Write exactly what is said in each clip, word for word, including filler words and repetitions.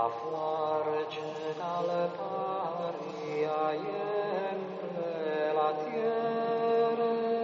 foarce dal pari aiempre la tierra,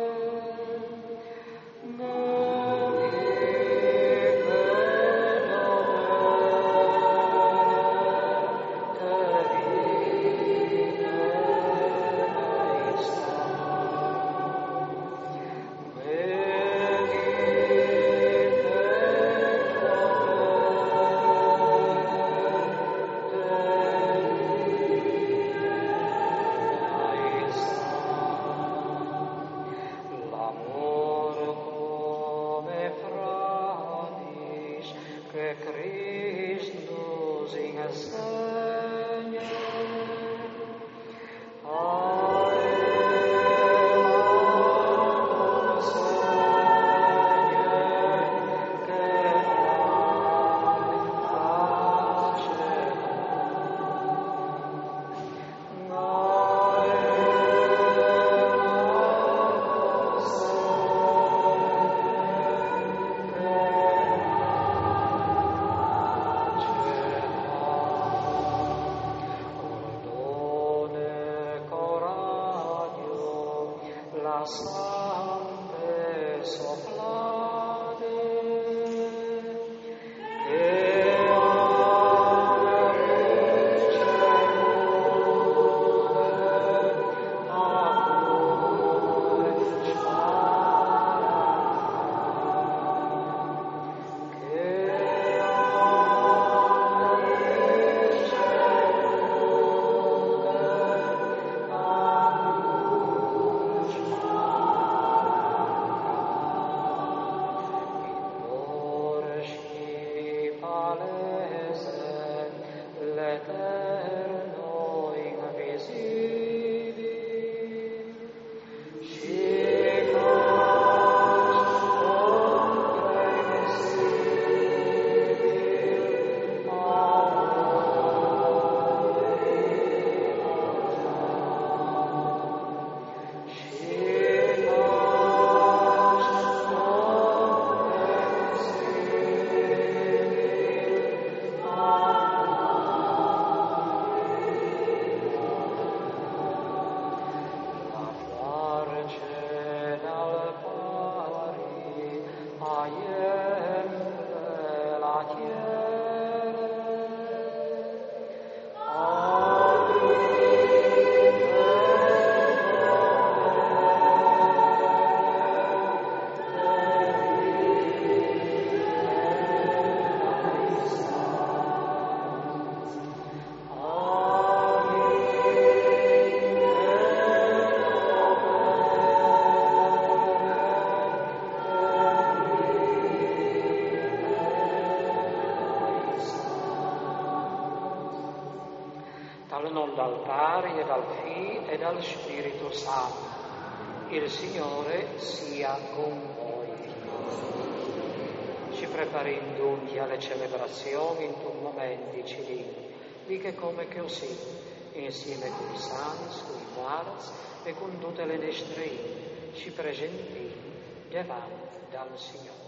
dal Padre e dal Figlio e dal Spirito Santo. Il Signore sia con voi. Ci preparando alle celebrazioni in un momento ci di che come che così, insieme con i santi, con i guards e con tutte le nostre ci presenti davanti dal Signore.